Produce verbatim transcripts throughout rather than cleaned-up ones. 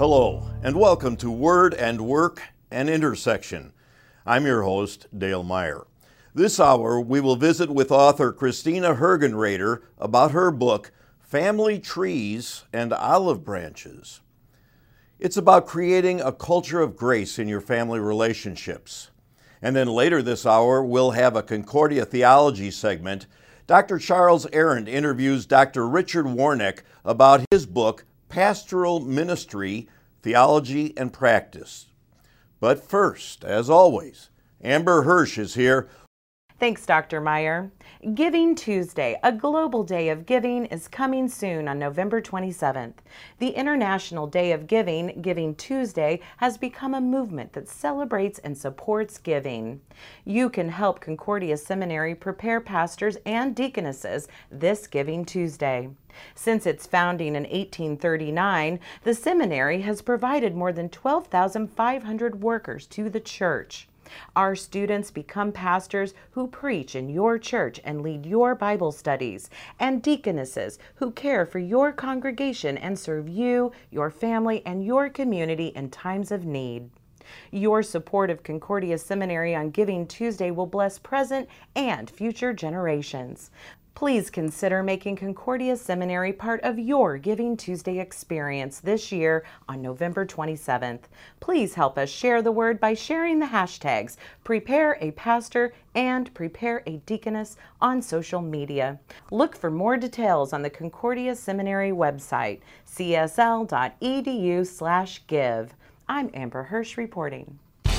Hello, and welcome to Word and Work and Intersection. I'm your host, Dale Meyer. This hour, we will visit with author Christina Hergenrader about her book, Family Trees and Olive Branches. It's about creating a culture of grace in your family relationships. And then later this hour, we'll have a Concordia Theology segment. Doctor Charles Arend interviews Doctor Richard Warnick about his book, Pastoral Ministry, Theology and Practice. But first, as always, Amber Hirsch is here. Thanks, Doctor Meyer. Giving Tuesday, a global day of giving, is coming soon on November twenty-seventh. The International Day of Giving, Giving Tuesday, has become a movement that celebrates and supports giving. You can help Concordia Seminary prepare pastors and deaconesses this Giving Tuesday. Since its founding in eighteen thirty-nine, the seminary has provided more than twelve thousand five hundred workers to the church. Our students become pastors who preach in your church and lead your Bible studies, and deaconesses who care for your congregation and serve you, your family, and your community in times of need. Your support of Concordia Seminary on Giving Tuesday will bless present and future generations. Please consider making Concordia Seminary part of your Giving Tuesday experience this year on November twenty-seventh. Please help us share the word by sharing the hashtags Prepare a Pastor and Prepare a Deaconess on social media. Look for more details on the Concordia Seminary website, c s l dot e d u slash give. I'm Amber Hirsch reporting.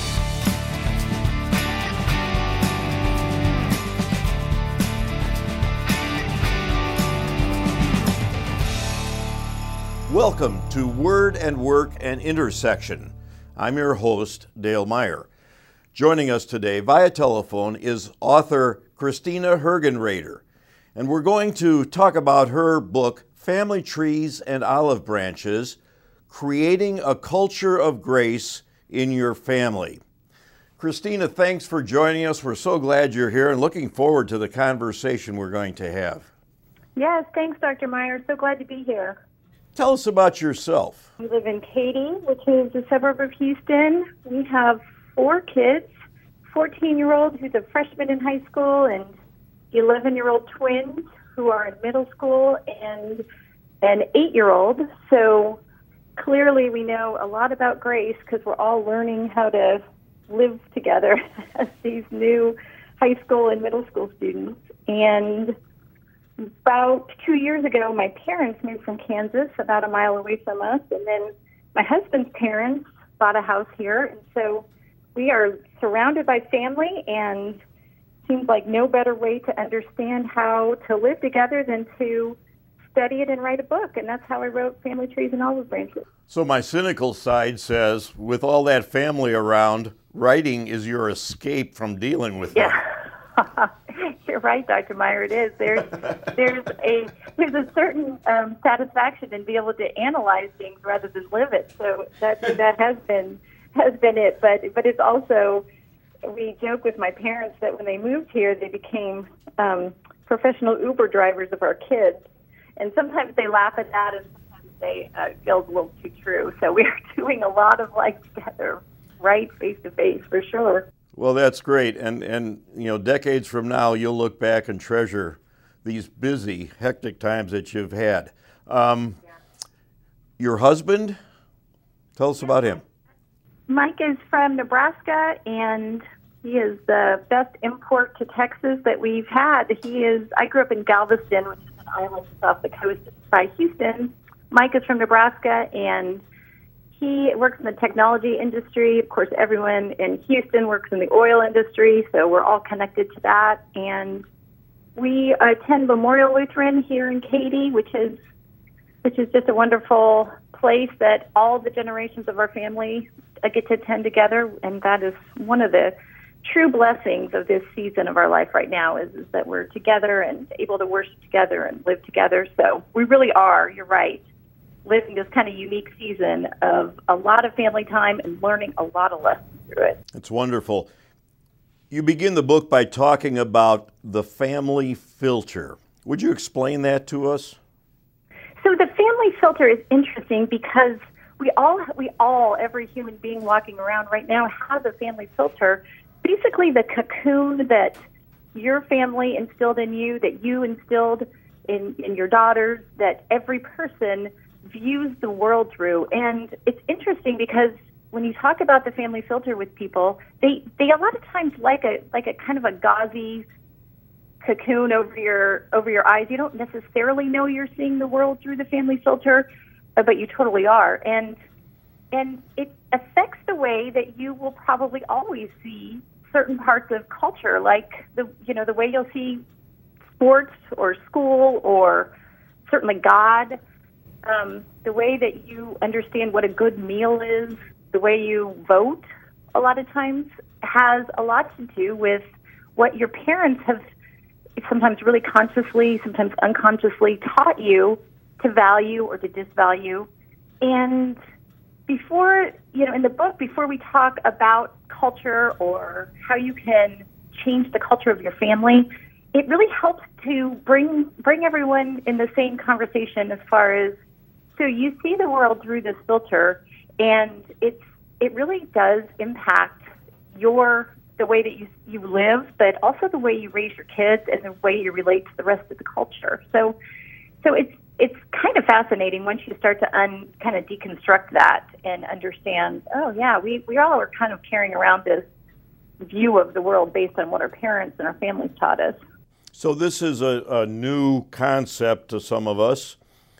Welcome to Word and Work and Intersection. I'm your host, Dale Meyer. Joining us today via telephone is author Christina Hergenrader, and we're going to talk about her book, Family Trees and Olive Branches, Creating a Culture of Grace in Your Family. Christina, thanks for joining us. We're so glad you're here and looking forward to the conversation we're going to have. Yes, thanks, Doctor Meyer. So glad to be here. Tell us about yourself. We live in Katy, which is a suburb of Houston. We have four kids, fourteen-year-old who's a freshman in high school, and eleven-year-old twins who are in middle school, and an eight-year-old. So clearly we know a lot about grace because we're all learning how to live together as these new high school and middle school students. And about two years ago, my parents moved from Kansas, about a mile away from us, and then my husband's parents bought a house here, and so we are surrounded by family, and seems like no better way to understand how to live together than to study it and write a book, and that's how I wrote Family Trees and Olive Branches. So my cynical side says, with all that family around, writing is your escape from dealing with them. Yeah. You're right, Doctor Meyer. It is. There's there's a there's a certain um, satisfaction in being able to analyze things rather than live it. So that that has been has been it. But but it's also, we joke with my parents that when they moved here, they became um, professional Uber drivers of our kids, and sometimes they laugh at that, and sometimes they uh, feel a little too true. So we are doing a lot of life together, right, face to face, for sure. Well, that's great. And, and, you know, decades from now, you'll look back and treasure these busy, hectic times that you've had. Um, yeah. Your husband, tell us about him. Mike is from Nebraska, and he is the best import to Texas that we've had. He is, I grew up in Galveston, which is an island just off the coast by Houston. Mike is from Nebraska, and he works in the technology industry. Of course, everyone in Houston works in the oil industry, so we're all connected to that. And we attend Memorial Lutheran here in Katy, which is which is just a wonderful place that all the generations of our family get to attend together. And that is one of the true blessings of this season of our life right now, is, is that we're together and able to worship together and live together. So we really are, you're right, living this kind of unique season of a lot of family time and learning a lot of lessons through it. It's wonderful. You begin the book by talking about the family filter. Would you explain that to us? So the family filter is interesting because we all, we all, every human being walking around right now has a family filter. Basically, the cocoon that your family instilled in you, that you instilled in, in your daughters, that every person views the world through. And it's interesting because when you talk about the family filter with people, they, they a lot of times like a like a kind of a gauzy cocoon over your over your eyes. You don't necessarily know you're seeing the world through the family filter, but you totally are. And and it affects the way that you will probably always see certain parts of culture, like the you know the way you'll see sports or school or certainly God, um, the way that you understand what a good meal is, the way you vote a lot of times has a lot to do with what your parents have sometimes really consciously, sometimes unconsciously taught you to value or to disvalue. And before, you know, in the book, before we talk about culture or how you can change the culture of your family, it really helps to bring bring everyone in the same conversation as far as, so you see the world through this filter, and it's it really does impact your the way that you you live, but also the way you raise your kids and the way you relate to the rest of the culture. So, so it's it's kind of fascinating once you start to un kind of deconstruct that and understand. Oh yeah, we we all are kind of carrying around this view of the world based on what our parents and our families taught us. So this is a, a new concept to some of us.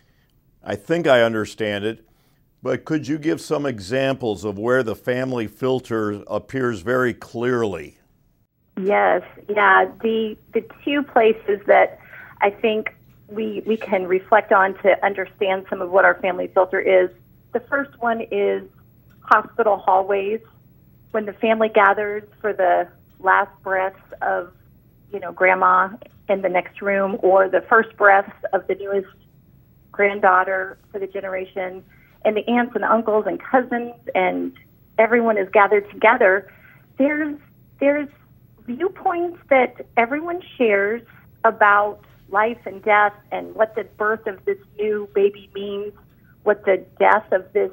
I think I understand it, but could you give some examples of where the family filter appears very clearly? Yes, yeah. The the two places that I think we we can reflect on to understand some of what our family filter is. The first one is hospital hallways, when the family gathers for the last breaths of, you know, grandma in the next room, or the first breaths of the newest granddaughter for the generation, and the aunts and uncles and cousins, and everyone is gathered together. There's there's viewpoints that everyone shares about life and death and what the birth of this new baby means, what the death of this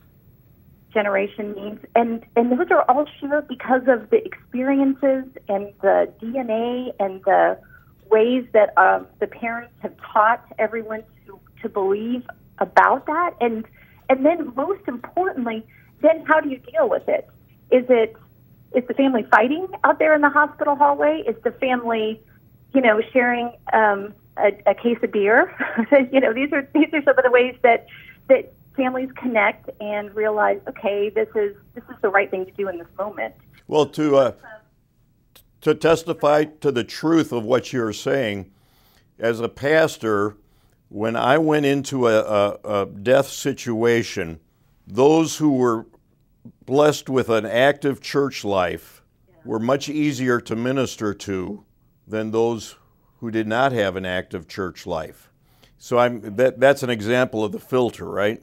generation means, and and those are all shared because of the experiences and the D N A and the ways that um, the parents have taught everyone to, to believe about that. And and then most importantly, then how do you deal with it? Is it is the family fighting out there in the hospital hallway? Is the family, you know, sharing um, a, a case of beer? you know, these are these are some of the ways that that families connect and realize, okay, this is this is the right thing to do in this moment. Well, to uh, to testify to the truth of what you're saying, as a pastor, when I went into a, a, a death situation, those who were blessed with an active church life were much easier to minister to than those who did not have an active church life. So I'm that that's an example of the filter, right?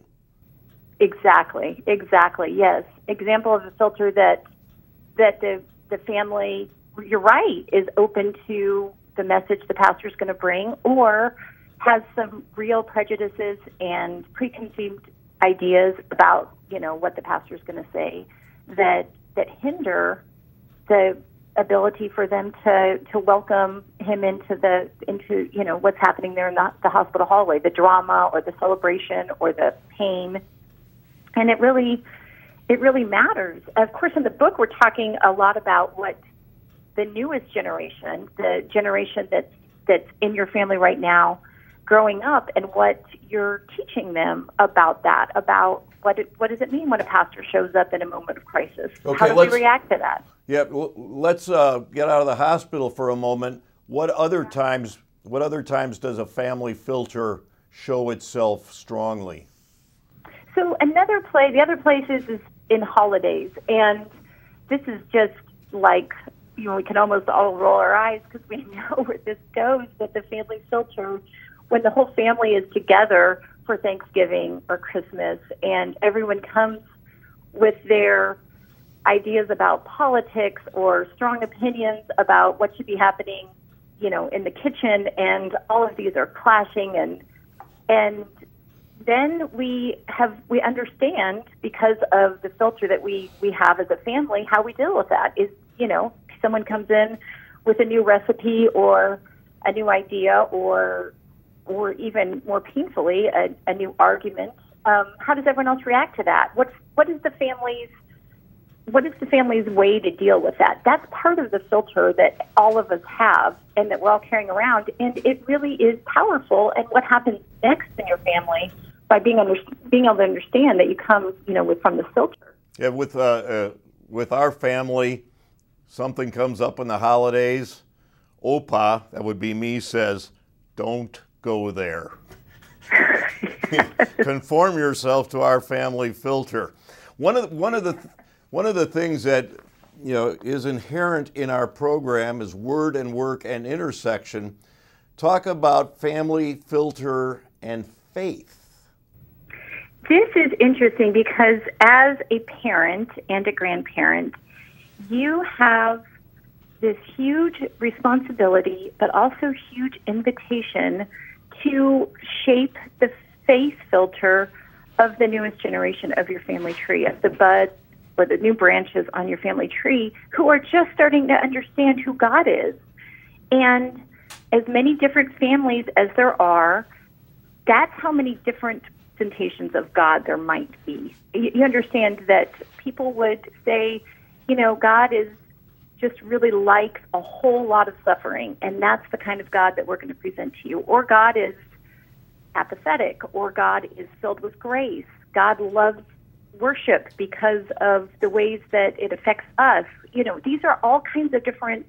Exactly, exactly, yes. Example of a filter that that the the family, you're right, is open to the message the pastor's going to bring, or has some real prejudices and preconceived ideas about, you know, what the pastor's going to say that that hinder the ability for them to to welcome him into the into you know what's happening there in the, the hospital hallway, the drama or the celebration or the pain. And it really, it really matters. Of course, in the book, we're talking a lot about what the newest generation, the generation that's, that's in your family right now, growing up, and what you're teaching them about that, about what it, what does it mean when a pastor shows up in a moment of crisis? Okay, How do we react to that? Yeah, well, let's uh, get out of the hospital for a moment. What other times, what other times does a family filter show itself strongly? So another play, the other places is in holidays, and this is just like, you know, we can almost all roll our eyes because we know where this goes, but the family filter, when the whole family is together for Thanksgiving or Christmas, and everyone comes with their ideas about politics or strong opinions about what should be happening, you know, in the kitchen, and all of these are clashing, and and then we have we understand, because of the filter that we we have as a family, how we deal with that. Is, you know, someone comes in with a new recipe or a new idea, or or even more painfully, a, a new argument. Um, how does everyone else react to that? What's what is the family's what is the family's way to deal with that? That's part of the filter that all of us have and that we're all carrying around, and it really is powerful. And what happens next in your family by being under, being able to understand that you come, you know, with from the filter. Yeah, with uh, uh, with our family, something comes up in the holidays. Opa, that would be me, says, "Don't go there." Conform yourself to our family filter. One of the, one of the one of the things that, you know, is inherent in our program is word and work and intersection. Talk about family filter and faith. This is interesting because as a parent and a grandparent, you have this huge responsibility, but also huge invitation to shape the faith filter of the newest generation of your family tree, of the buds or the new branches on your family tree, who are just starting to understand who God is. And as many different families as there are, that's how many different representations of God there might be. You understand that people would say, you know, God is just really likes a whole lot of suffering, and that's the kind of God that we're going to present to you. Or God is apathetic, or God is filled with grace. God loves worship because of the ways that it affects us. You know, these are all kinds of different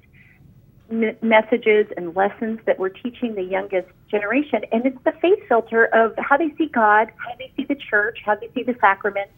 m- messages and lessons that we're teaching the youngest generation, and it's the faith filter of how they see God, how they see the church, how they see the sacraments.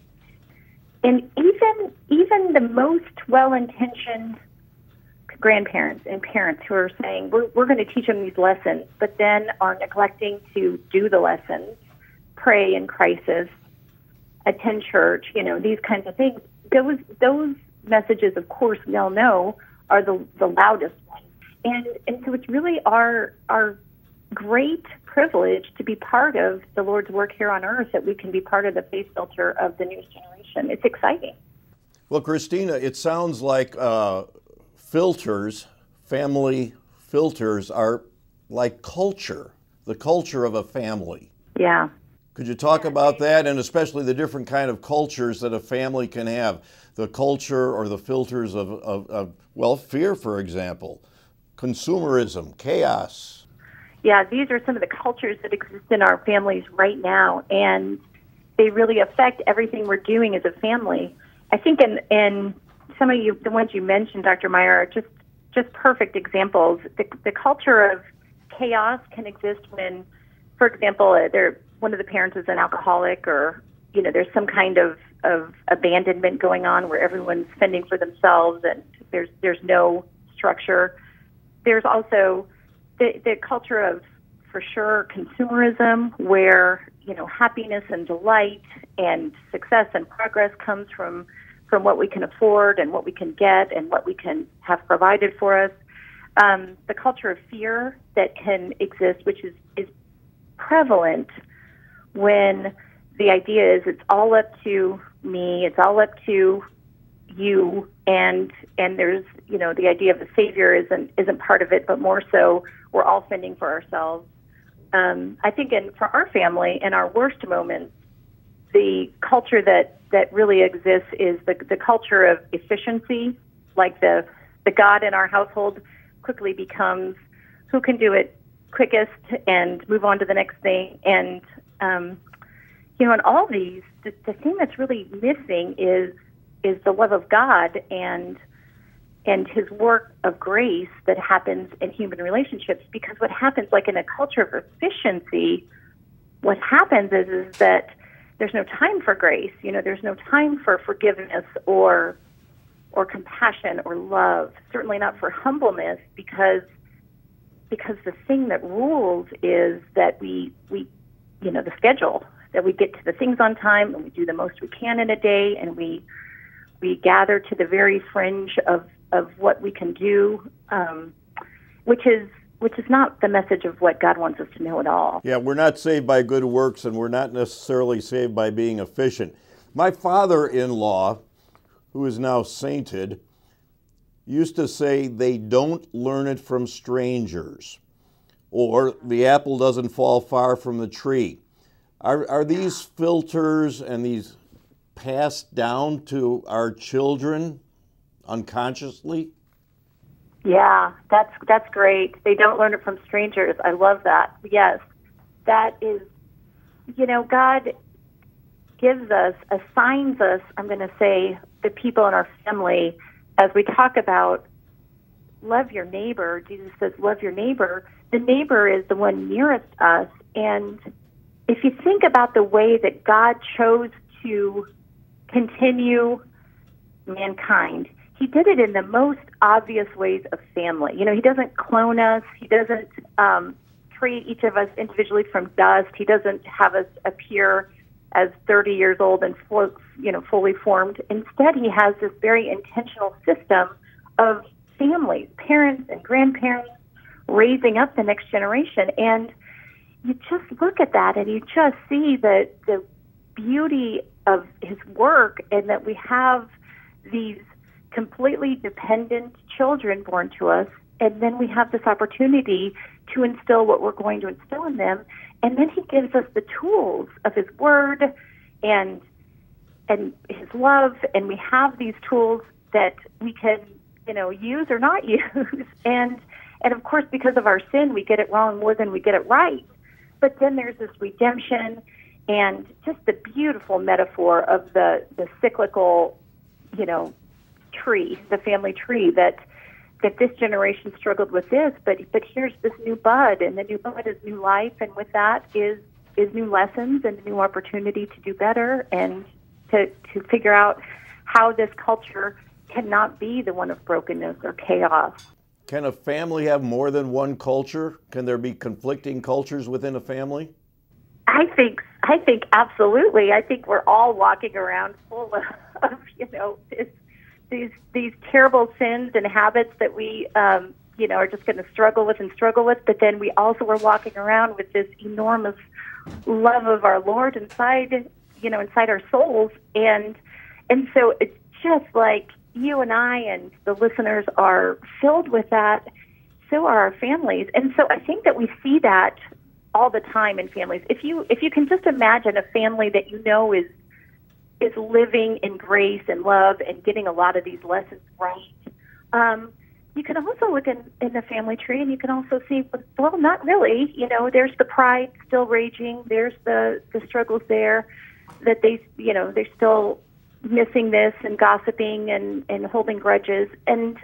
And even even the most well-intentioned grandparents and parents who are saying, we're, we're going to teach them these lessons, but then are neglecting to do the lessons, pray in crisis, attend church, you know, these kinds of things. Those those messages, of course, we all know, are the, the loudest ones. And and so it's really our our great privilege to be part of the Lord's work here on earth, that we can be part of the faith filter of the newest generation. It's exciting. Well, Christina, it sounds like uh, filters, family filters, are like culture, the culture of a family. Yeah. Could you talk about that, and especially the different kind of cultures that a family can have? The culture or the filters of, of, of well, fear, for example, consumerism, chaos. Yeah, these are some of the cultures that exist in our families right now, and they really affect everything we're doing as a family. I think in, in some of you, the ones you mentioned, Doctor Meyer, are just, just perfect examples. The, the culture of chaos can exist when, for example, there one of the parents is an alcoholic, or, you know, there's some kind of, of abandonment going on where everyone's fending for themselves and there's there's no structure. There's also the, the culture of, for sure, consumerism, where, you know, happiness and delight and success and progress comes from, from what we can afford and what we can get and what we can have provided for us. Um, the culture of fear that can exist, which is, is prevalent when the idea is it's all up to me, it's all up to you, and and there's, you know, the idea of the Savior isn't isn't part of it, but more so we're all fending for ourselves. Um, I think in for our family, in our worst moments, the culture that, that really exists is the the culture of efficiency. Like the the God in our household quickly becomes who can do it quickest and move on to the next thing. And um, you know, in all these, the, the thing that's really missing is is the love of God and and His work of grace that happens in human relationships. Because what happens, like in a culture of efficiency, what happens is is that there's no time for grace. You know, there's no time for forgiveness or or compassion or love. Certainly not for humbleness, because because the thing that rules is that we we you know the schedule, that we get to the things on time and we do the most we can in a day, and we we gather to the very fringe of, of what we can do, um, which is which is not the message of what God wants us to know at all. Yeah, we're not saved by good works, and we're not necessarily saved by being efficient. My father-in-law, who is now sainted, used to say they don't learn it from strangers, or the apple doesn't fall far from the tree. Are, are these filters and these passed down to our children unconsciously? Yeah, that's that's great. They don't learn it from strangers. I love that. Yes, that is, you know, God gives us, assigns us, I'm going to say, the people in our family, as we talk about love your neighbor. Jesus says, love your neighbor. The neighbor is the one nearest us. And if you think about the way that God chose to continue mankind, he did it in the most obvious ways of family. You know, he doesn't clone us. He doesn't um, create each of us individually from dust. He doesn't have us appear as thirty years old and full, you know, fully formed. Instead, he has this very intentional system of families, parents and grandparents, raising up the next generation. And you just look at that and you just see the, the beauty of his work, and that we have these completely dependent children born to us, and then we have this opportunity to instill what we're going to instill in them. And then he gives us the tools of his word and and his love, and we have these tools that we can, you know, use or not use. And and of course, because of our sin, we get it wrong more than we get it right. But then there's this redemption and just the beautiful metaphor of the, the cyclical, you know, tree, the family tree, that that this generation struggled with this, but but here's this new bud, and the new bud is new life, and with that is is new lessons and a new opportunity to do better and to to figure out how this culture cannot be the one of brokenness or chaos. Can a family have more than one culture? Can there be conflicting cultures within a family? I think I think absolutely. I think we're all walking around full of, of you know, this, these these terrible sins and habits that we um, you know are just going to struggle with and struggle with. But then we also are walking around with this enormous love of our Lord inside, you know, inside our souls, and and so it's just like you and I and the listeners are filled with that. So are our families, and so I think that we see that all the time in families. If you if you can just imagine a family that you know is is living in grace and love and getting a lot of these lessons right, um, you can also look in, in the family tree and you can also see, well, not really. You know, there's the pride still raging. There's the, the struggles there that they, you know, they're still missing this and gossiping and, and holding grudges. And,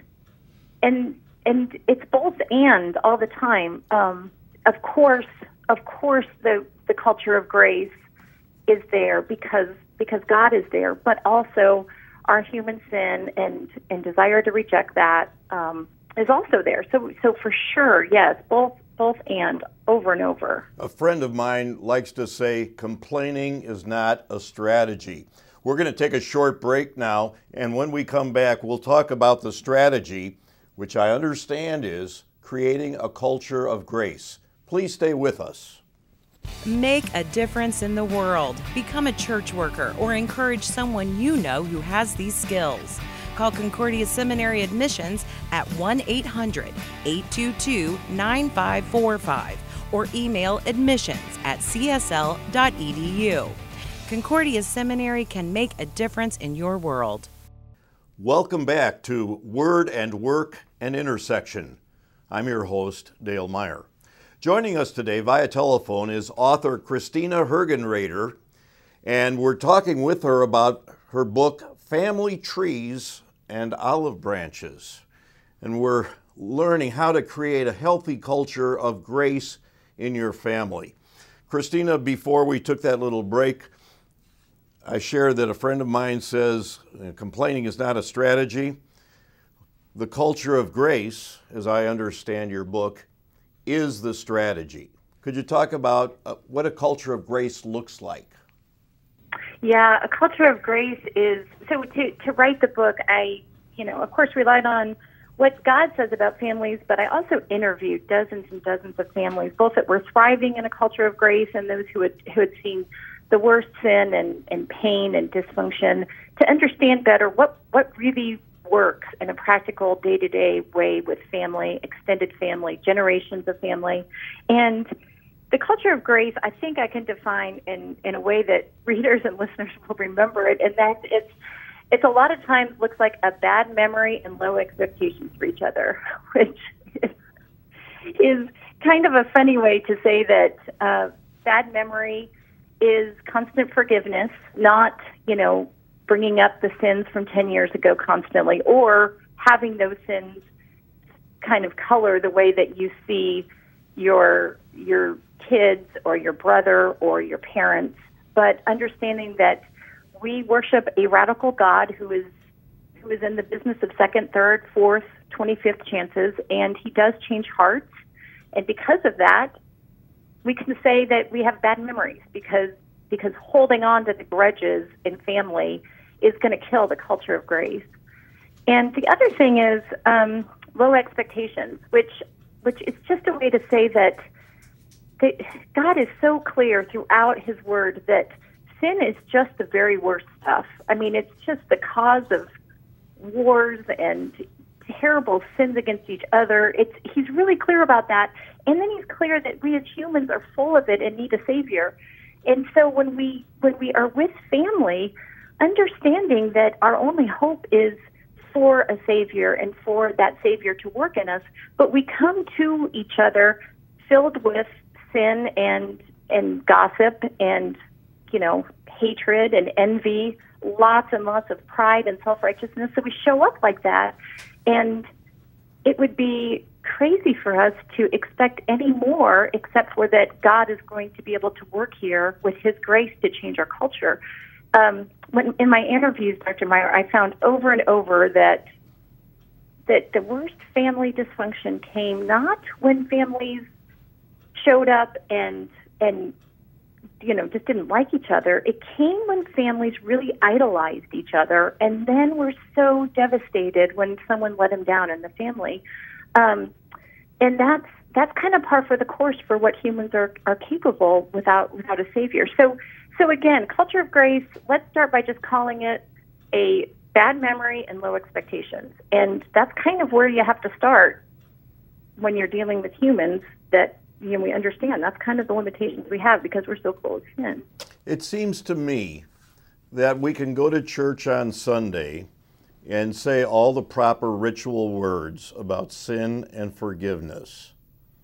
and, and it's both and all the time. Um, of course, of course, the, the culture of grace is there because because God is there, but also our human sin and, and desire to reject that um, is also there. So so for sure, yes, both both and over and over. A friend of mine likes to say, complaining is not a strategy. We're going to take a short break now, and when we come back, we'll talk about the strategy, which I understand is creating a culture of grace. Please stay with us. Make a difference in the world. Become a church worker or encourage someone you know who has these skills. Call Concordia Seminary Admissions at one eight hundred, eight two two, nine five four five or email admissions at c s l dot e d u. Concordia Seminary can make a difference in your world. Welcome back to Word and Work and Intersection. I'm your host, Dale Meyer. Joining us today via telephone is author Christina Hergenrader, and we're talking with her about her book, Family Trees and Olive Branches. And we're learning how to create a healthy culture of grace in your family. Christina, before we took that little break, I shared that a friend of mine says complaining is not a strategy. The culture of grace, as I understand your book, is the strategy. Could you talk about uh, what a culture of grace looks like? Yeah, a culture of grace is, so to, to write the book, I, you know, of course relied on what God says about families, but I also interviewed dozens and dozens of families, both that were thriving in a culture of grace and those who had, who had seen the worst sin and, and pain and dysfunction, to understand better what, what really works in a practical day-to-day way with family, extended family, generations of family. And the culture of grace, I think I can define in, in a way that readers and listeners will remember it, and that it's It's a lot of times looks like a bad memory and low expectations for each other, which is, is kind of a funny way to say that uh, bad memory is constant forgiveness, not, you know, bringing up the sins from ten years ago constantly, or having those sins kind of color the way that you see your your kids or your brother or your parents, but understanding that we worship a radical God who is who is in the business of second, third, fourth, twenty-fifth chances, and he does change hearts. And because of that, we can say that we have bad memories because because holding on to the grudges in family is going to kill the culture of grace. And the other thing is um, low expectations, which which is just a way to say that, that God is so clear throughout his word that sin is just the very worst stuff. I mean, it's just the cause of wars and terrible sins against each other. It's he's really clear about that. And then he's clear that we as humans are full of it and need a savior. And so when we when we are with family, understanding that our only hope is for a savior and for that savior to work in us, but we come to each other filled with sin and and gossip and you know, hatred and envy, lots and lots of pride and self-righteousness. So we show up like that, and it would be crazy for us to expect any more except for that God is going to be able to work here with his grace to change our culture. Um, when in my interviews, Doctor Meyer, I found over and over that that the worst family dysfunction came not when families showed up and and you know, just didn't like each other. It came when families really idolized each other and then were so devastated when someone let them down in the family. Um, and that's that's kind of par for the course for what humans are, are capable without without a savior. So so again, culture of grace, let's start by just calling it a bad memory and low expectations. And that's kind of where you have to start when you're dealing with humans, that you know, we understand that's kind of the limitations we have because we're so full of sin. It seems to me that we can go to church on Sunday and say all the proper ritual words about sin and forgiveness.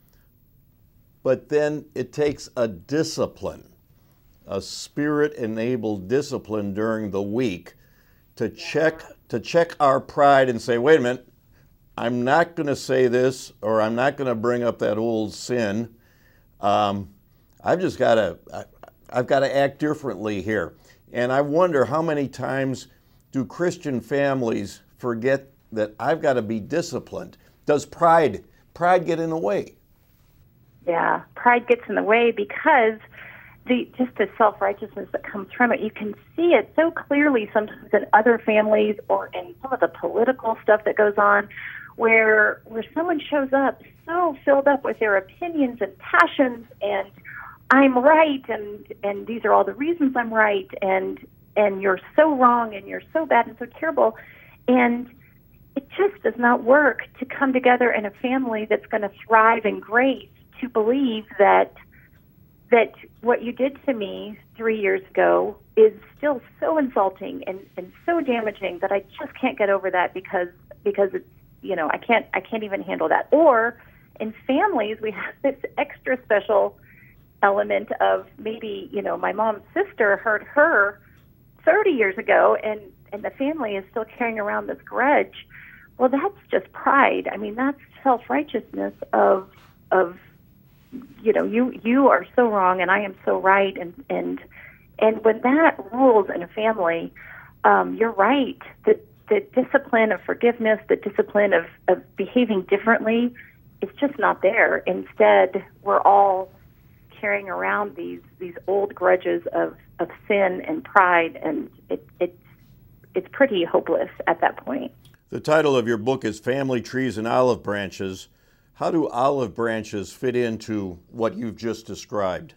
But then it takes a discipline, a spirit-enabled discipline during the week to check to check our pride and say, wait a minute, I'm not going to say this, or I'm not going to bring up that old sin. Um, I've just got to, I've got to act differently here. And I wonder how many times do Christian families forget that I've got to be disciplined? Does pride, pride get in the way? Yeah, pride gets in the way because the just the self-righteousness that comes from it, you can see it so clearly sometimes in other families or in some of the political stuff that goes on, where where someone shows up so filled up with their opinions and passions and I'm right and and these are all the reasons I'm right and and you're so wrong and you're so bad and so terrible, and it just does not work to come together in a family that's going to thrive in grace, to believe that that what you did to me three years ago is still so insulting and, and so damaging that I just can't get over that because because it's you know I can't I can't even handle that. Or in families we have this extra special element of maybe you know my mom's sister hurt her thirty years ago and and the family is still carrying around this grudge. Well, that's just pride. I mean, that's self-righteousness of of you know, you you are so wrong and I am so right, and and and when that rules in a family, um, you're right. The the discipline of forgiveness, the discipline of, of behaving differently, is just not there. Instead, we're all carrying around these these old grudges of, of sin and pride, and it it's it's pretty hopeless at that point. The title of your book is Family Trees and Olive Branches. How do olive branches fit into what you've just described?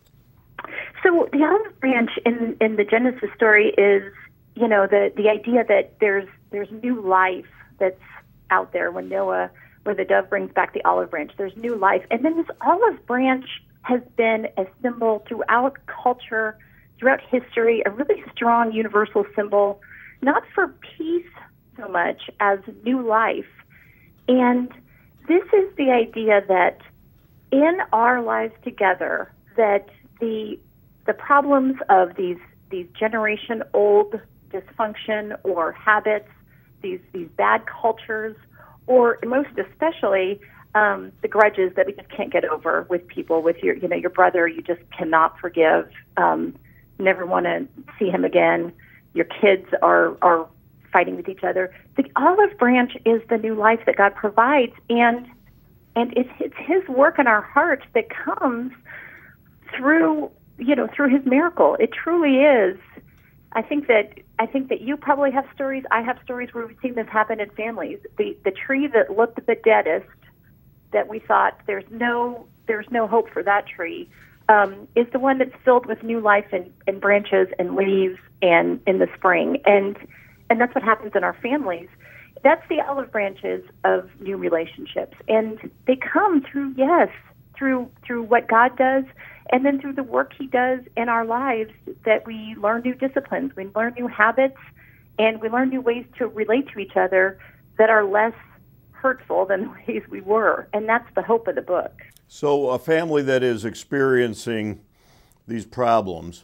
So the olive branch in in the Genesis story is, you know, the the idea that there's there's new life that's out there when Noah, where the dove brings back the olive branch. There's new life, and then this olive branch has been a symbol throughout culture, throughout history, a really strong universal symbol, not for peace so much as new life. And this is the idea that in our lives together, that the the problems of these these generation old dysfunction or habits, these these bad cultures, or most especially um, the grudges that we just can't get over with people, with your you know your brother, you just cannot forgive, um, never want to see him again. Your kids are are fighting with each other. The olive branch is the new life that God provides, and and it's, it's His work in our hearts that comes through you know through His miracle. It truly is. I think that I think that you probably have stories. I have stories where we've seen this happen in families. The the tree that looked the deadest, that we thought there's no there's no hope for that tree, um, is the one that's filled with new life and, and branches and leaves and in the spring. And and that's what happens in our families. That's the olive branches of new relationships. And they come through, yes, through through what God does, and then through the work He does in our lives, that we learn new disciplines, we learn new habits, and we learn new ways to relate to each other that are less hurtful than the ways we were. And that's the hope of the book. So a family that is experiencing these problems,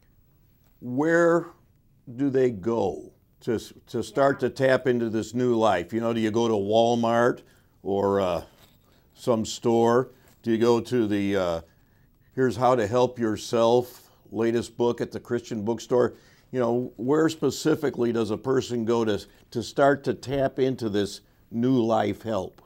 where do they go to to start to tap into this new life? You know, do you go to Walmart or uh, some store? Do you go to the uh, Here's How to Help Yourself latest book at the Christian bookstore? You know, where specifically does a person go to to start to tap into this new life help?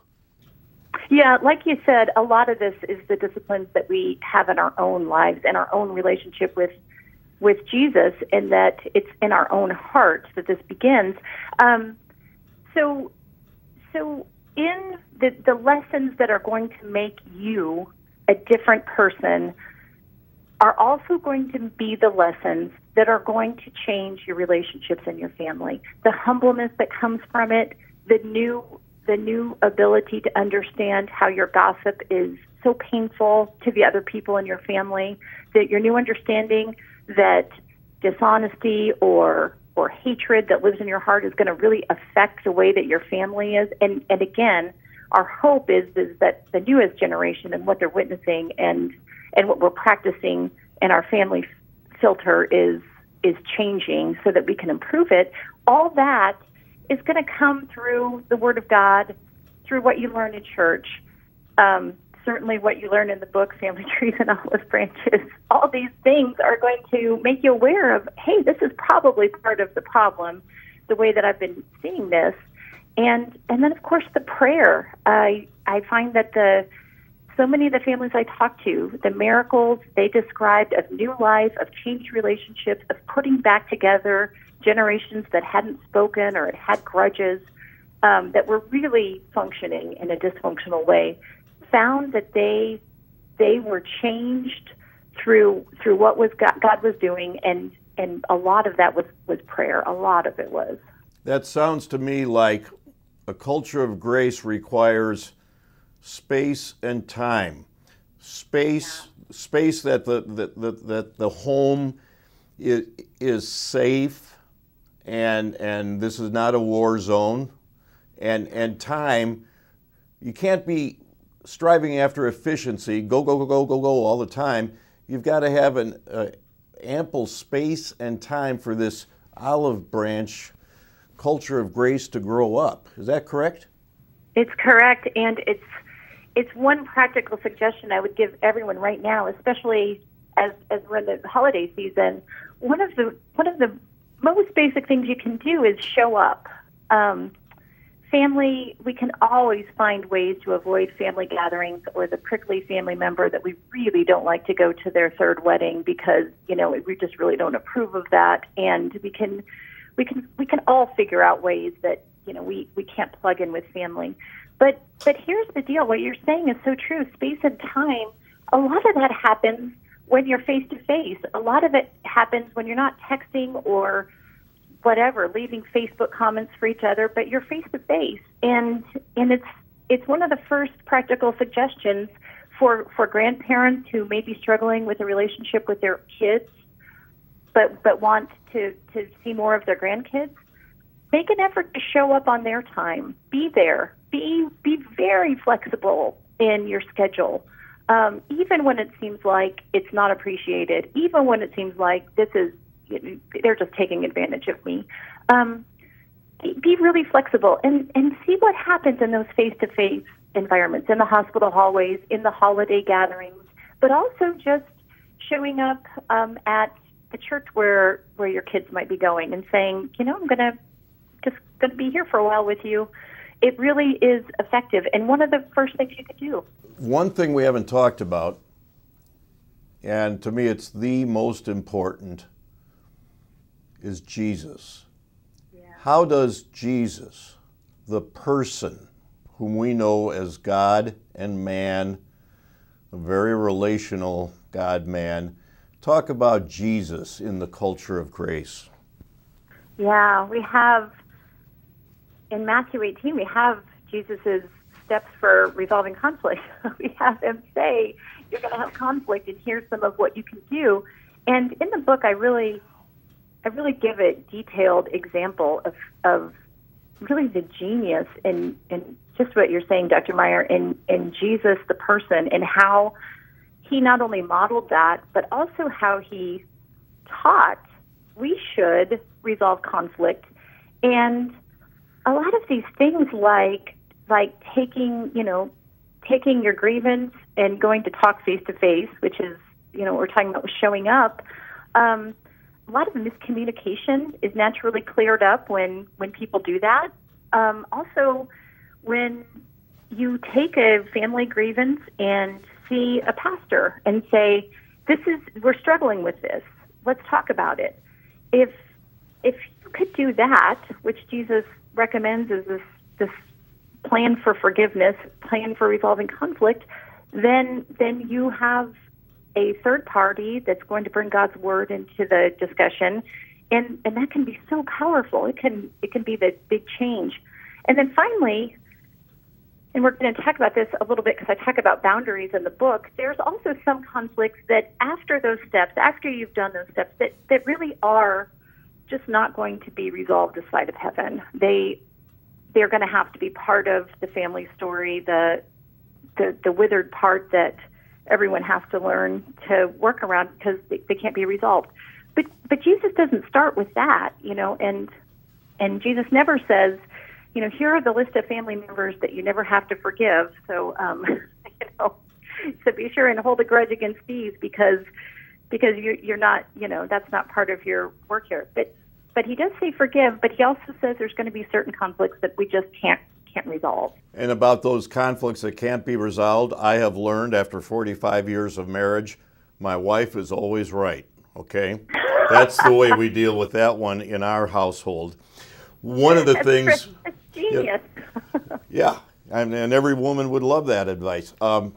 Yeah, like you said, a lot of this is the disciplines that we have in our own lives and our own relationship with with Jesus, and that it's in our own hearts that this begins. Um, so, so in the, the lessons that are going to make you a different person are also going to be the lessons that are going to change your relationships in your family. The humbleness that comes from it, the new the new ability to understand how your gossip is so painful to the other people in your family, that your new understanding that dishonesty or or hatred that lives in your heart is going to really affect the way that your family is. And and again, our hope is is that the newest generation and what they're witnessing and and what we're practicing in our family filter is is changing so that we can improve it. All that is going to come through the Word of God, through what you learn in church, um, certainly what you learn in the book, Family Trees and Olive Branches. All these things are going to make you aware of, hey, this is probably part of the problem, the way that I've been seeing this. And and then, of course, the prayer. I I find that the so many of the families I talk to, the miracles they described of new life, of changed relationships, of putting back together generations that hadn't spoken or had grudges, um, that were really functioning in a dysfunctional way, found that they they were changed through through what was God, God was doing, and and a lot of that was was prayer. A lot of it was. That sounds to me like a culture of grace requires space and time. Space, yeah. space that the that, that, that the home is, is safe, and and this is not a war zone, and and time. You can't be striving after efficiency, go go go go go go all the time. You've got to have an uh, ample space and time for this olive branch culture of grace to grow up. Is that correct? It's correct, and it's it's one practical suggestion I would give everyone right now, especially as as we're in the holiday season. One of the one of the most basic things you can do is show up. Um, family, we can always find ways to avoid family gatherings or the prickly family member that we really don't like to go to their third wedding because, you know, we just really don't approve of that. And we can we can we can all figure out ways that you know, we, we can't plug in with family. But but here's the deal. What you're saying is so true. Space and time, a lot of that happens when you're face-to-face. A lot of it happens when you're not texting or whatever, leaving Facebook comments for each other, but you're face-to-face. And and it's it's one of the first practical suggestions for, for grandparents who may be struggling with a relationship with their kids, but but want to, to see more of their grandkids. Make an effort to show up on their time. Be there. Be be very flexible in your schedule, um, even when it seems like it's not appreciated. Even when it seems like this is they're just taking advantage of me. Um, be, be really flexible and and see what happens in those face-to-face environments, in the hospital hallways, in the holiday gatherings, but also just showing up um, at the church where where your kids might be going and saying, you know, I'm gonna just gonna be here for a while with you. It really is effective, and one of the first things you could do. One thing we haven't talked about, and to me it's the most important, is Jesus. Yeah. How does Jesus, the person whom we know as God and man, a very relational God-man, talk about Jesus in the culture of grace? Yeah, we have, in Matthew eighteen, we have Jesus' steps for resolving conflict. We have him say, you're going to have conflict, and here's some of what you can do. And in the book, I really, I really give a detailed example of, of really the genius in, in just what you're saying, Doctor Meyer, in, in Jesus, the person, and how he not only modeled that, but also how he taught we should resolve conflict. And a lot of these things like like taking, you know, taking your grievance and going to talk face to face, which is, you know, what we're talking about with showing up. Um, a lot of miscommunication is naturally cleared up when, when people do that. Um, also, when you take a family grievance and see a pastor and say, this is, we're struggling with this, let's talk about it. If if you could do that, which Jesus recommends is this this plan for forgiveness, plan for resolving conflict, then then you have a third party that's going to bring God's word into the discussion, and and that can be so powerful. It can it can be the big change. And then finally, and we're going to talk about this a little bit because I talk about boundaries in the book, there's also some conflicts that after those steps, after you've done those steps, that, that really are just not going to be resolved this side of heaven. They, they're going to have to be part of the family story, the, the, the withered part that everyone has to learn to work around because they, they can't be resolved. But, but Jesus doesn't start with that, you know, and, and Jesus never says, you know, here are the list of family members that you never have to forgive. So, um, you know, so be sure and hold a grudge against these because because you're you're not, you know, that's not part of your work here. But but he does say forgive, but he also says there's going to be certain conflicts that we just can't can't resolve. And about those conflicts that can't be resolved, I have learned after forty-five years of marriage, my wife is always right. Okay, that's the way we deal with that one in our household. One of the that's things. That's genius. Yeah, yeah, and, and every woman would love that advice. Um,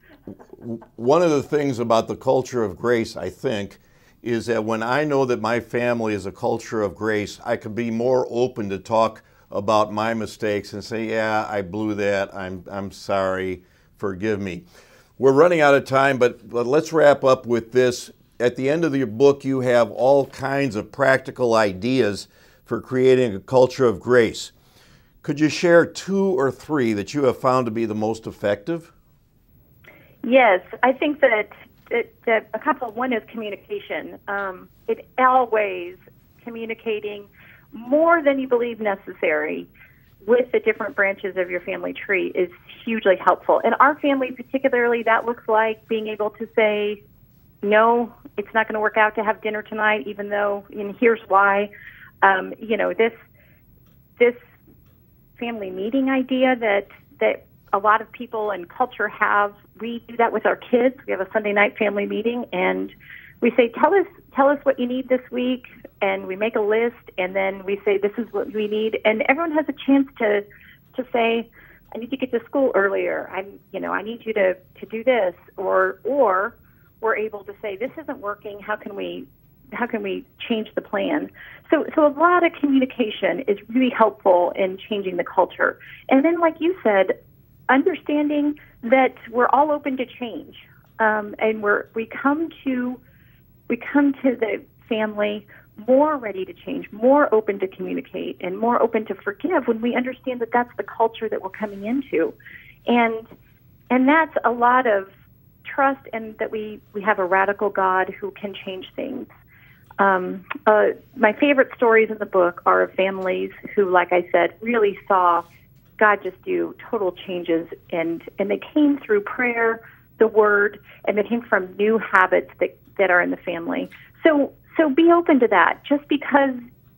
one of the things about the culture of grace, I think, is that when I know that my family is a culture of grace, I can be more open to talk about my mistakes and say, yeah, I blew that, I'm, I'm sorry, forgive me. We're running out of time, but, but let's wrap up with this. At the end of your book, you have all kinds of practical ideas for creating a culture of grace. Could you share two or three that you have found to be the most effective? Yes, I think that, that, that a couple, one is communication. Um, it always communicating more than you believe necessary with the different branches of your family tree is hugely helpful. In our family particularly, that looks like being able to say, no, it's not going to work out to have dinner tonight, even though, and here's why. Um, you know, this this family meeting idea that that a lot of people and culture have, we do that with our kids. We have a Sunday night family meeting, and we say, tell us, tell us what you need this week, and we make a list, and then we say, this is what we need, and everyone has a chance to, to say, I need to get to school earlier. I'm, you know, I need you to, to do this, or, or we're able to say, this isn't working. How can we, how can we change the plan? So, so a lot of communication is really helpful in changing the culture. And then, like you said, understanding that we're all open to change, um, and we're we come to we come to the family more ready to change, more open to communicate, and more open to forgive when we understand that that's the culture that we're coming into, and and that's a lot of trust, and that we we have a radical God who can change things. Um, uh, my favorite stories in the book are of families who, like I said, really saw God just do total changes, and, and they came through prayer, the Word, and they came from new habits that, that are in the family. So so be open to that. Just because,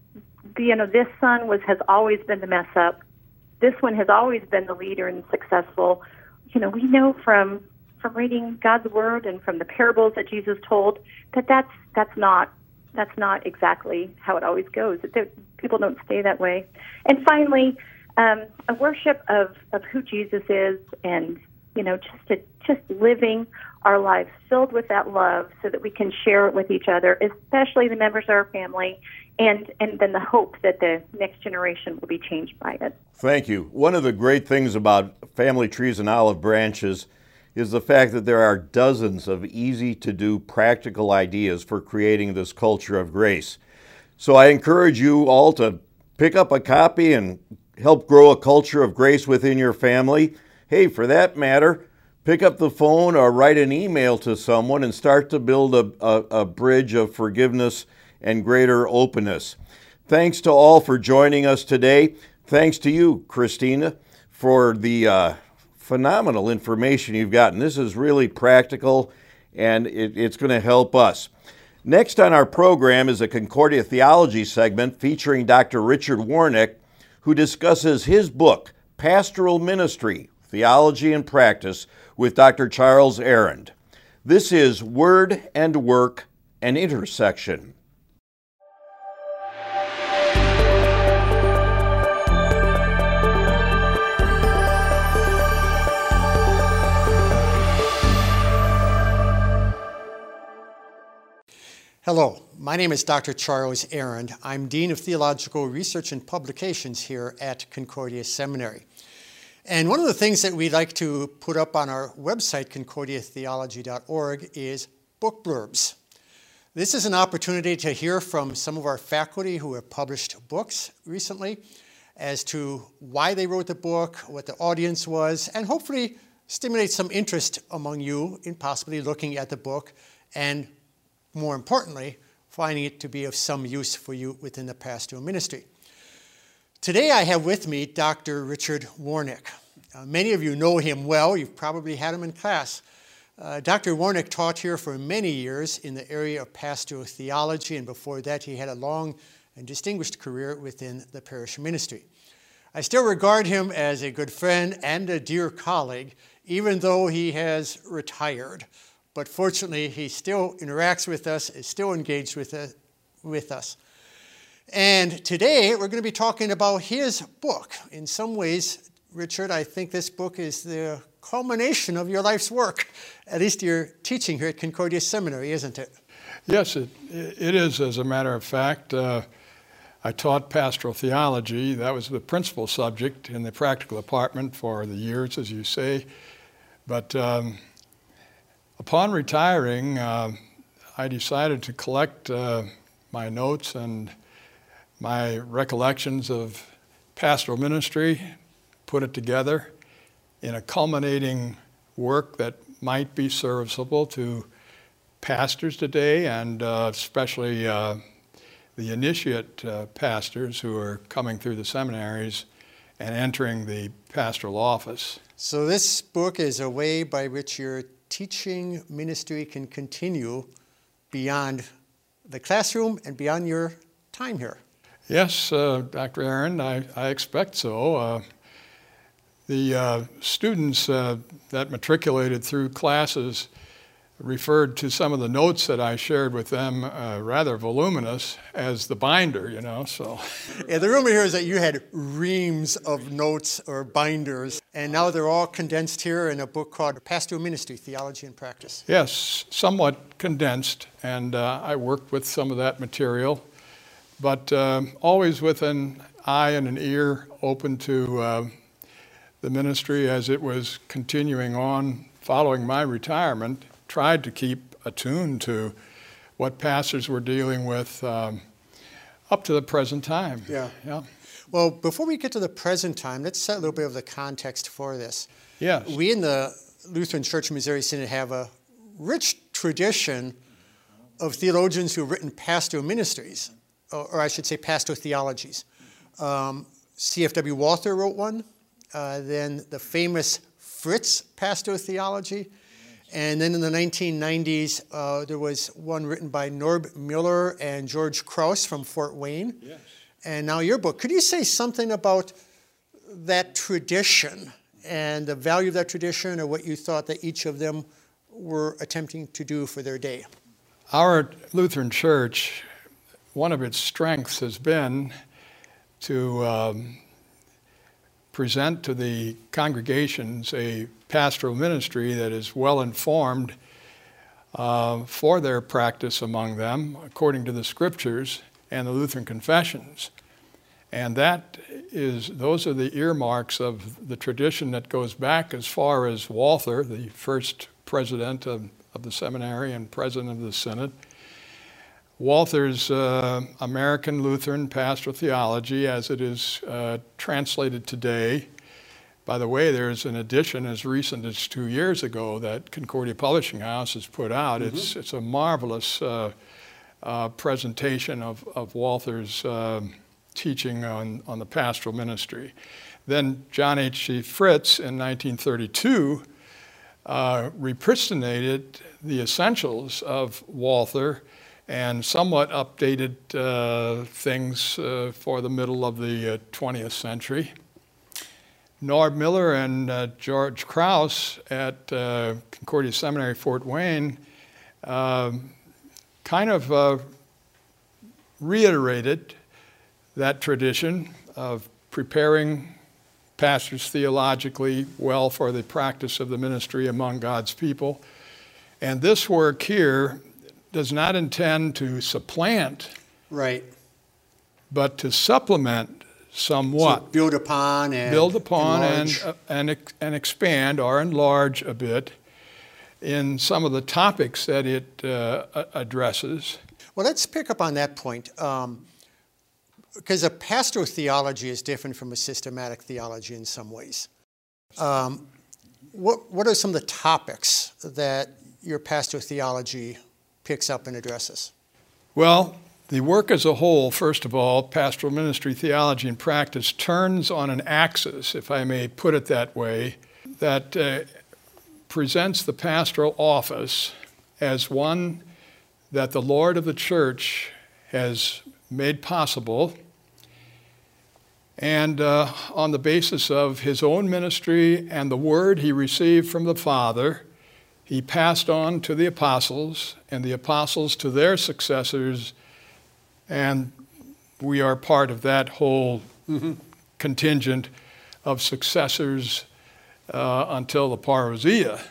you know, this son was has always been the mess up, this one has always been the leader and successful. You know, we know from from reading God's Word and from the parables that Jesus told that that's that's not that's not exactly how it always goes. That people don't stay that way. And finally, Um, a worship of, of who Jesus is, and, you know, just to, just living our lives filled with that love so that we can share it with each other, especially the members of our family, and, and then the hope that the next generation will be changed by it. Thank you. One of the great things about family trees and olive branches is the fact that there are dozens of easy-to-do practical ideas for creating this culture of grace. So I encourage you all to pick up a copy and help grow a culture of grace within your family. Hey, for that matter, pick up the phone or write an email to someone and start to build a, a, a bridge of forgiveness and greater openness. Thanks to all for joining us today. Thanks to you, Christina, for the uh, phenomenal information you've gotten. This is really practical, and it, it's going to help us. Next on our program is a Concordia Theology segment featuring Doctor Richard Warnick, who discusses his book, Pastoral Ministry, Theology and Practice, with Doctor Charles Arend. This is Word and Work, an Intersection. Hello, my name is Doctor Charles Arend. I'm Dean of Theological Research and Publications here at Concordia Seminary. And one of the things that we like to put up on our website, concordia theology dot org, is book blurbs. This is an opportunity to hear from some of our faculty who have published books recently as to why they wrote the book, what the audience was, and hopefully stimulate some interest among you in possibly looking at the book and, more importantly, finding it to be of some use for you within the pastoral ministry. Today I have with me Doctor Richard Warnick. Uh, many of you know him well. You've probably had him in class. Uh, Doctor Warnick taught here for many years in the area of pastoral theology, and before that he had a long and distinguished career within the parish ministry. I still regard him as a good friend and a dear colleague, even though he has retired. But fortunately, he still interacts with us, is still engaged with, uh, with us. And today, we're going to be talking about his book. In some ways, Richard, I think this book is the culmination of your life's work, at least your teaching here at Concordia Seminary, isn't it? Yes, it, it is, as a matter of fact. Uh, I taught pastoral theology. That was the principal subject in the practical department for the years, as you say. But um, upon retiring, uh, I decided to collect uh, my notes and my recollections of pastoral ministry, put it together in a culminating work that might be serviceable to pastors today, and uh, especially uh, the initiate uh, pastors who are coming through the seminaries and entering the pastoral office. So this book is a way by which your teaching ministry can continue beyond the classroom and beyond your time here. Yes, uh, Doctor Arend, I, I expect so. Uh, the uh, students uh, that matriculated through classes referred to some of the notes that I shared with them, uh, rather voluminous, as the binder, you know, so. Yeah, the rumor here is that you had reams of notes or binders, and now they're all condensed here in a book called Pastoral Ministry, Theology and Practice. Yes, somewhat condensed, and uh, I worked with some of that material, but uh, always with an eye and an ear open to uh, the ministry as it was continuing on following my retirement. Tried to keep attuned to what pastors were dealing with um, up to the present time. Yeah. Yeah. Well, before we get to the present time, let's set a little bit of the context for this. Yes. We in the Lutheran Church Missouri Synod have a rich tradition of theologians who have written pastoral ministries, or, or I should say pastoral theologies. Um, C F W Walther wrote one, uh, then the famous Fritz Pastoral Theology, and then in the nineteen nineties, uh, there was one written by Norb Mueller and George Krause from Fort Wayne. Yes. And now your book. Could you say something about that tradition and the value of that tradition, or what you thought that each of them were attempting to do for their day? Our Lutheran Church, one of its strengths has been to um, present to the congregations a pastoral ministry that is well informed uh, for their practice among them, according to the Scriptures and the Lutheran confessions. And that is, those are the earmarks of the tradition that goes back as far as Walther, the first president of, of the seminary and president of the synod. Walther's uh, American Lutheran Pastoral Theology, as it is uh, translated today. By the way, there's an edition as recent as two years ago that Concordia Publishing House has put out. Mm-hmm. It's it's a marvelous uh, uh, presentation of, of Walther's uh, teaching on, on the pastoral ministry. Then John H C Fritz in nineteen thirty-two uh, repristinated the essentials of Walther and somewhat updated uh, things uh, for the middle of the uh, twentieth century. Norb Mueller and uh, George Krause at uh, Concordia Seminary, Fort Wayne, uh, kind of uh, reiterated that tradition of preparing pastors theologically well for the practice of the ministry among God's people. And this work here does not intend to supplant, right, but to supplement somewhat. So build upon and build upon enlarge. and uh, and and expand or enlarge a bit in some of the topics that it uh, addresses. Well, let's pick up on that point, um, because a pastoral theology is different from a systematic theology in some ways. Um, what what are some of the topics that your pastoral theology picks up and addresses? Well, the work as a whole, first of all, pastoral ministry, theology, and practice, turns on an axis, if I may put it that way, that uh, presents the pastoral office as one that the Lord of the church has made possible, and uh, on the basis of his own ministry and the word he received from the Father, he passed on to the apostles, and the apostles to their successors. And we are part of that whole mm-hmm. contingent of successors uh, until the parousia.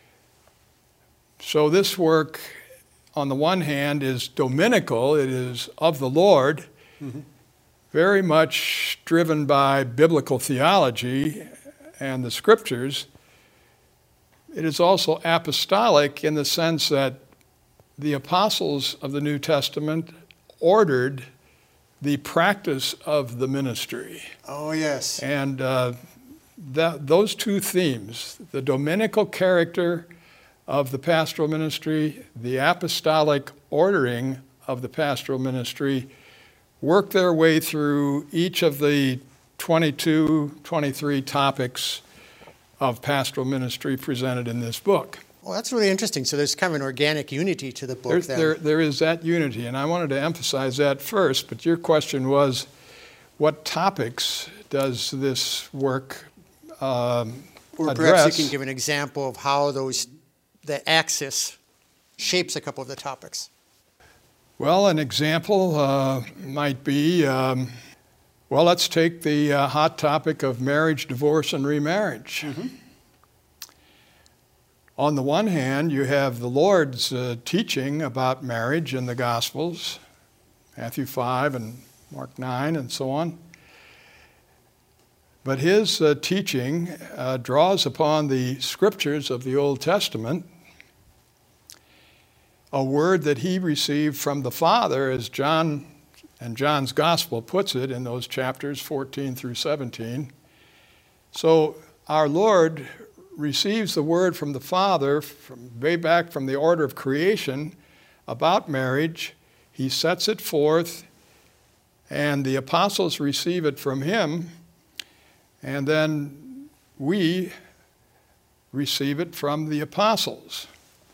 So this work, on the one hand, is dominical. It is of the Lord, mm-hmm. very much driven by biblical theology and the Scriptures. It is also apostolic in the sense that the apostles of the New Testament ordered the practice of the ministry. Oh, yes. And uh, that, those two themes, the dominical character of the pastoral ministry, the apostolic ordering of the pastoral ministry, work their way through each of the twenty-two, twenty-three topics of pastoral ministry presented in this book. Well, that's really interesting. So there's kind of an organic unity to the book. There's, then. There, there is that unity, and I wanted to emphasize that first, but your question was, what topics does this work um, or address? Perhaps you can give an example of how those, the axis shapes a couple of the topics. Well, an example uh, might be, um, well, let's take the uh, hot topic of marriage, divorce, and remarriage. Mm-hmm. On the one hand, you have the Lord's uh, teaching about marriage in the Gospels, Matthew five and Mark nine and so on. But his uh, teaching uh, draws upon the scriptures of the Old Testament, a word that he received from the Father, as John and John's Gospel puts it in those chapters fourteen through seventeen. So our Lord receives the word from the Father from way back from the order of creation about marriage. He sets it forth, and the apostles receive it from him, and then we receive it from the apostles.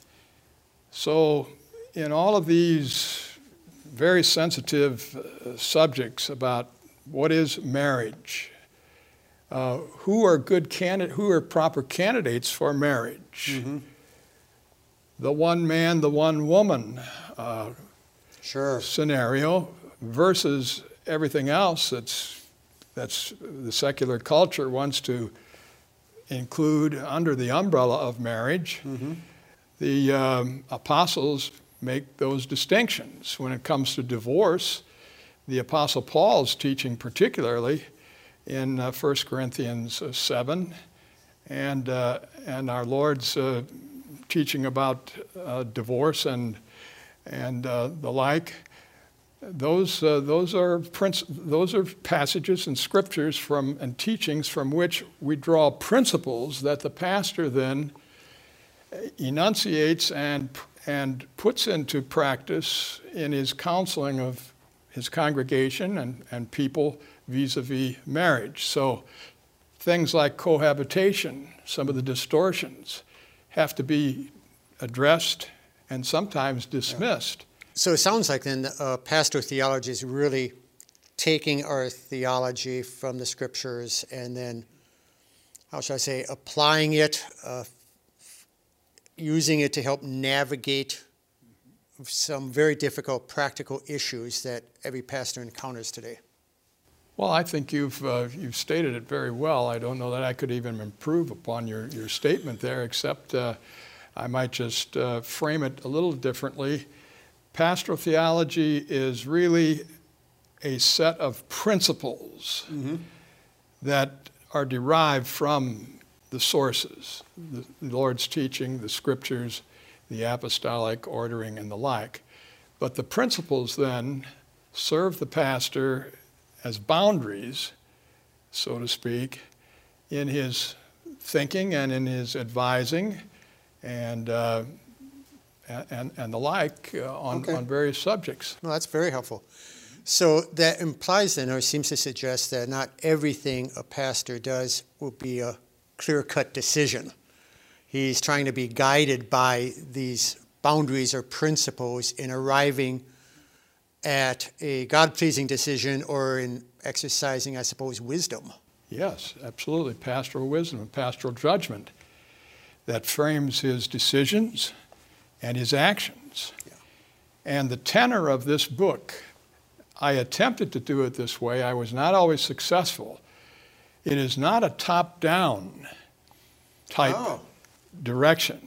So in all of these very sensitive uh, subjects about what is marriage, uh, who are good candidate, who are proper candidates for marriage, mm-hmm. the one man, the one woman uh, sure. scenario versus everything else that's that's the secular culture wants to include under the umbrella of marriage. Mm-hmm. The um, apostles make those distinctions. When it comes to divorce, the Apostle Paul's teaching particularly in uh, First Corinthians seven, and uh, and our Lord's uh, teaching about uh, divorce and and uh, the like. Those uh, those are princ- those are passages and scriptures from and teachings from which we draw principles that the pastor then enunciates and and puts into practice in his counseling of his congregation and, and people vis-a-vis marriage. So things like cohabitation, some of the distortions, have to be addressed and sometimes dismissed. So it sounds like then uh, pastoral theology is really taking our theology from the scriptures and then, how should I say, applying it, uh, using it to help navigate some very difficult practical issues that every pastor encounters today. Well, I think you've uh, you've stated it very well. I don't know that I could even improve upon your, your statement there, except uh, I might just uh, frame it a little differently. Pastoral theology is really a set of principles mm-hmm. that are derived from the sources, the, the Lord's teaching, the scriptures, the apostolic ordering, and the like. But the principles then serve the pastor as boundaries, so to speak, in his thinking and in his advising and uh, and, and the like uh, on, okay. on various subjects. Well, that's very helpful. So that implies then, or seems to suggest that not everything a pastor does will be a clear-cut decision. He's trying to be guided by these boundaries or principles in arriving at a God-pleasing decision or in exercising, I suppose, wisdom. Yes, absolutely. Pastoral wisdom and pastoral judgment that frames his decisions and his actions. Yeah. And the tenor of this book, I attempted to do it this way. I was not always successful. It is not a top-down type oh. direction.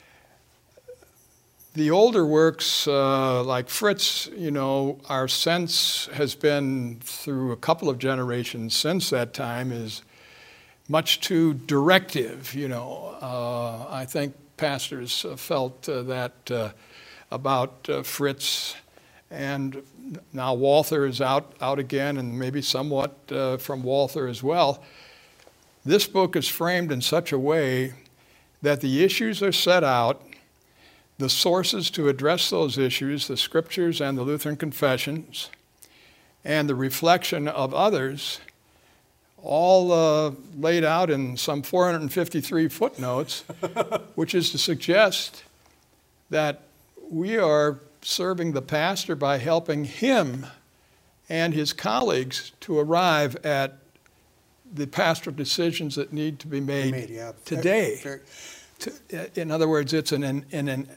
The older works, uh, like Fritz, you know, our sense has been through a couple of generations since that time is much too directive, you know. Uh, I think pastors felt uh, that uh, about uh, Fritz, and now Walther is out, out again, and maybe somewhat uh, from Walther as well. This book is framed in such a way that the issues are set out, the sources to address those issues, the scriptures and the Lutheran confessions, and the reflection of others, all uh, laid out in some four hundred fifty-three footnotes, which is to suggest that we are serving the pastor by helping him and his colleagues to arrive at the pastoral decisions that need to be made, made yeah. today. Very, very. To, in other words, it's an, an, an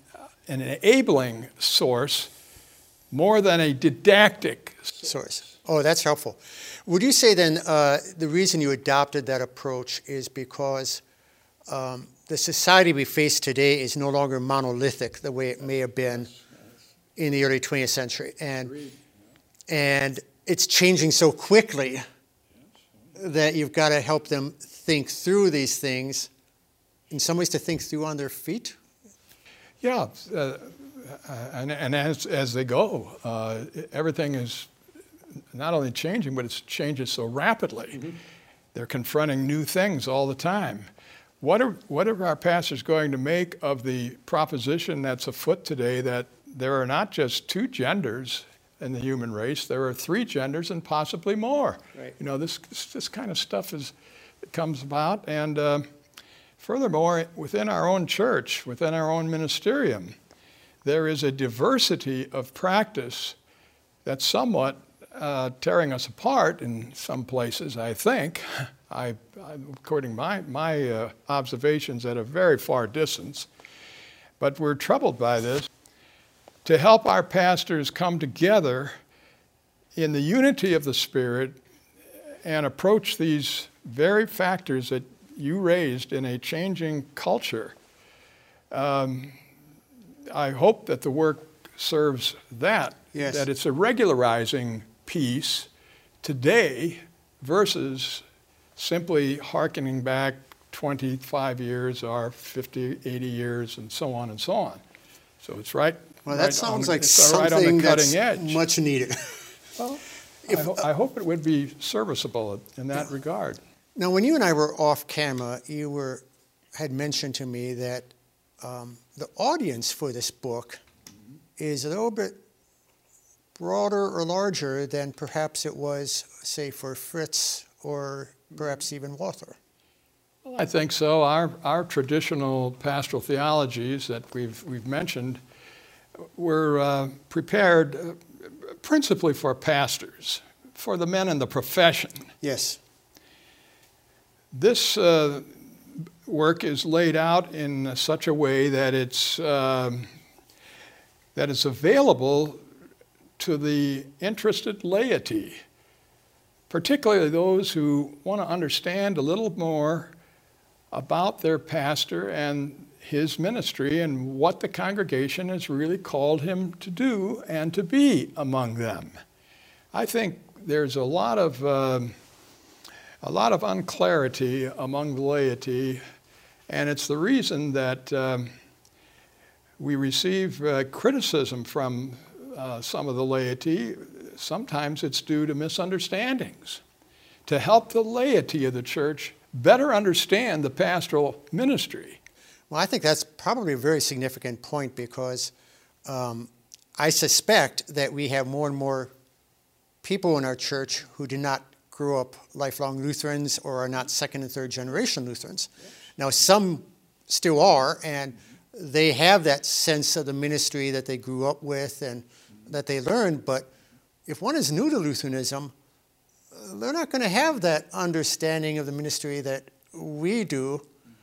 an enabling source more than a didactic Source. Oh, that's helpful. Would you say then uh, the reason you adopted that approach is because um, the society we face today is no longer monolithic the way it may have been in the early twentieth century, and and it's changing so quickly that you've got to help them think through these things, in some ways to think through on their feet? Yeah, uh, and, and as, as they go, uh, everything is not only changing, but it changes so rapidly. Mm-hmm. They're confronting new things all the time. What are, what are our pastors going to make of the proposition that's afoot today that there are not just two genders in the human race, there are three genders and possibly more? Right. You know, this, this kind of stuff is, it comes about. And uh, furthermore, within our own church, within our own ministerium, there is a diversity of practice that's somewhat uh, tearing us apart in some places, I think. I, I, according to my, my uh, observations at a very far distance. But we're troubled by this. To help our pastors come together in the unity of the Spirit and approach these very factors that you raised in a changing culture, um, I hope that the work serves that, yes. that it's a regularizing piece today versus simply hearkening back twenty-five years or fifty, eighty years and so on and so on. So it's right. Well, that right sounds on, like it's something right on the that's cutting edge. much needed. Well, If, I, ho- I hope it would be serviceable in that regard. Now, when you and I were off camera, you were had mentioned to me that um, the audience for this book is a little bit broader or larger than perhaps it was, say, for Fritz or perhaps even Walther. Well, I think so. Our our traditional pastoral theologies that we've we've mentioned were uh, prepared uh, principally for pastors, for the men in the profession. Yes. This uh, work is laid out in such a way that it's um, that it's available to the interested laity, particularly those who want to understand a little more about their pastor and his ministry and what the congregation has really called him to do and to be among them. I think there's a lot of um, a lot of unclarity among the laity, and it's the reason that um, we receive uh, criticism from uh, some of the laity. Sometimes it's due to misunderstandings. To help the laity of the church better understand the pastoral ministry. Well, I think that's probably a very significant point because um, I suspect that we have more and more people in our church who do not grow up lifelong Lutherans or are not second and third generation Lutherans. Yes. Now, some still are, and they have that sense of the ministry that they grew up with and that they learned, but if one is new to Lutheranism, they're not going to have that understanding of the ministry that we do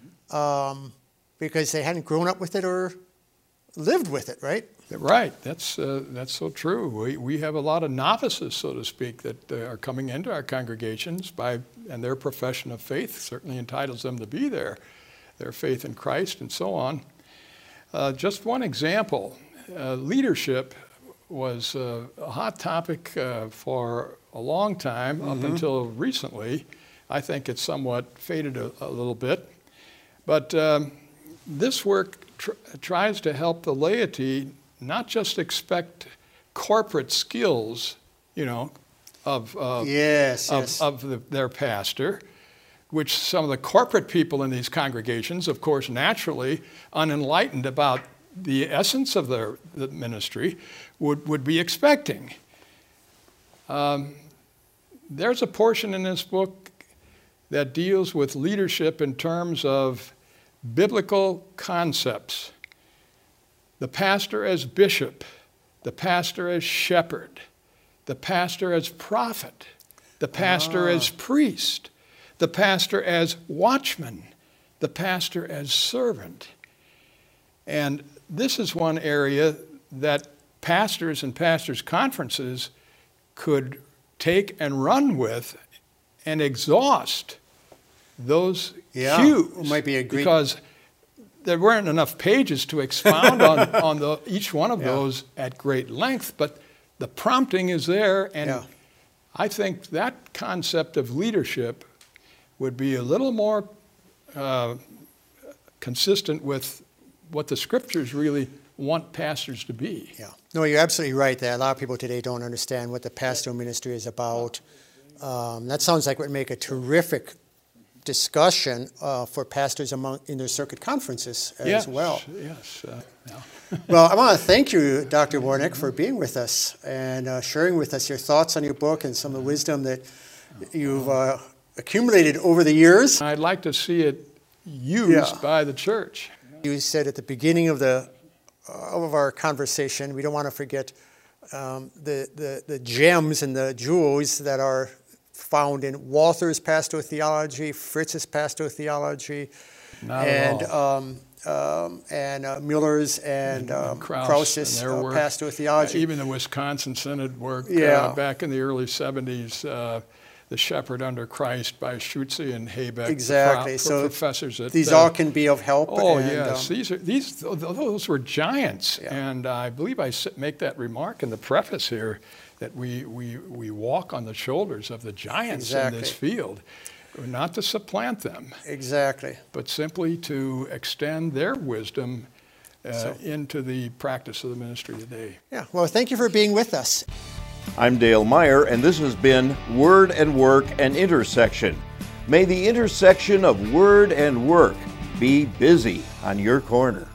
um, because they hadn't grown up with it or lived with it, right? Right. That's uh, that's so true. We we have a lot of novices, so to speak, that uh, are coming into our congregations by and their profession of faith certainly entitles them to be there, their faith in Christ and so on. Uh, just one example: uh, leadership was uh, a hot topic uh, for a long time, mm-hmm. up until recently. I think it's somewhat faded a, a little bit, but um, this work tr- tries to help the laity not just expect corporate skills, you know, of uh, yes, of, yes. of the, their pastor, which some of the corporate people in these congregations, of course, naturally unenlightened about the essence of their the ministry, would, would be expecting. Um, there's a portion in this book that deals with leadership in terms of biblical concepts. The pastor as bishop, the pastor as shepherd, the pastor as prophet, the pastor Ah. as priest, the pastor as watchman, the pastor as servant. And this is one area that pastors and pastors' conferences could take and run with and exhaust those Yeah, cues. it might be a great- Because there weren't enough pages to expound on, on the, each one of Yeah. those at great length, but the prompting is there, and Yeah. I think that concept of leadership would be a little more uh, consistent with what the scriptures really want pastors to be. Yeah. No, you're absolutely right that a lot of people today don't understand what the pastoral ministry is about. Um, that sounds like it would make a terrific discussion uh, for pastors among in their circuit conferences as yes, well. Yes. Uh, yeah. Well, I want to thank you, Doctor Warnick, for being with us and uh, sharing with us your thoughts on your book and some of the wisdom that you've uh, accumulated over the years. I'd like to see it used Yeah. by the church. You said at the beginning of the uh, of our conversation, we don't want to forget um, the, the the gems and the jewels that are found in Walther's pastoral theology, Fritz's pastoral theology, Not and at all. um, um, and uh, Muller's and, um, Krauss Krauss's and their uh, work. pastoral theology. Uh, even the Wisconsin Synod work Yeah. uh, back in the early seventies, uh, The Shepherd Under Christ by Schutze and Haybeck, Exactly. the pro- So professors at These uh, all can be of help. Oh and, yes, um, these are these th- those were giants, Yeah. and I believe I s- make that remark in the preface here that we we we walk on the shoulders of the giants Exactly. in this field, not to supplant them, exactly. but simply to extend their wisdom uh, So- into the practice of the ministry today. Yeah. Well, thank you for being with us. I'm Dale Meyer, and this has been Word and Work and Intersection. May the intersection of Word and Work be busy on your corner.